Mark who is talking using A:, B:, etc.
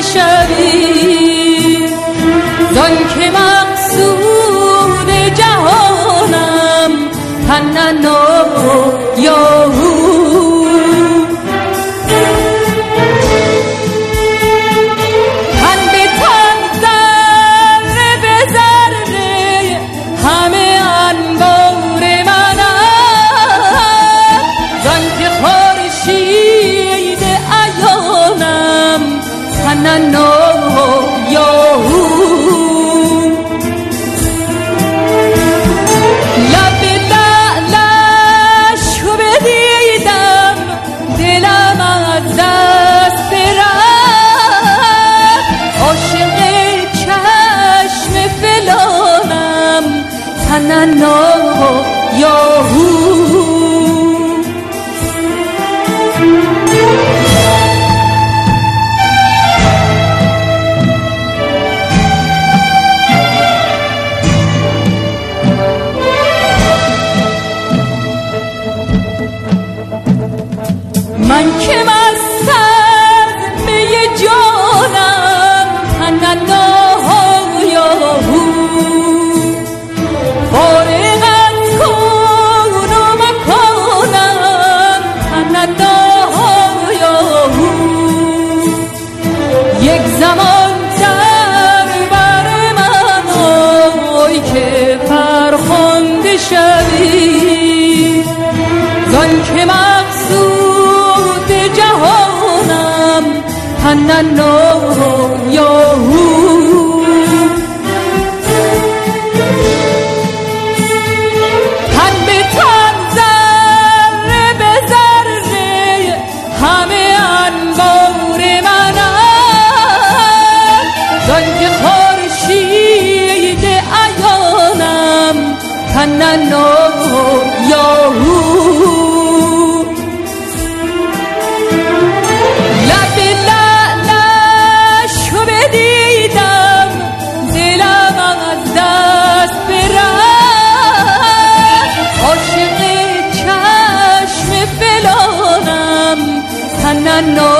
A: شوی زان که مقصود جهانم تننا یاهو تن به تن ذره به ذره همه انبار منم زان که خورشید عیانم تننا یاهو لب لعلش رو بدیدم دلم از دست رفت عاشق چشم فلانم تننا یاهو من که مست از می جانم تننا یاهو فارغ از کون و مکانم تننا یاهو یک زمان در بر من آی که فرخنده شوی زان که مقصود جهانم تننا یاهو تن به تن ذره به ذره همه انبار منم زان که خورشید عیانم تننا یاهو لب لعلش رو بدیدم دلم از دست برفت عاشق چشم فلانم تننا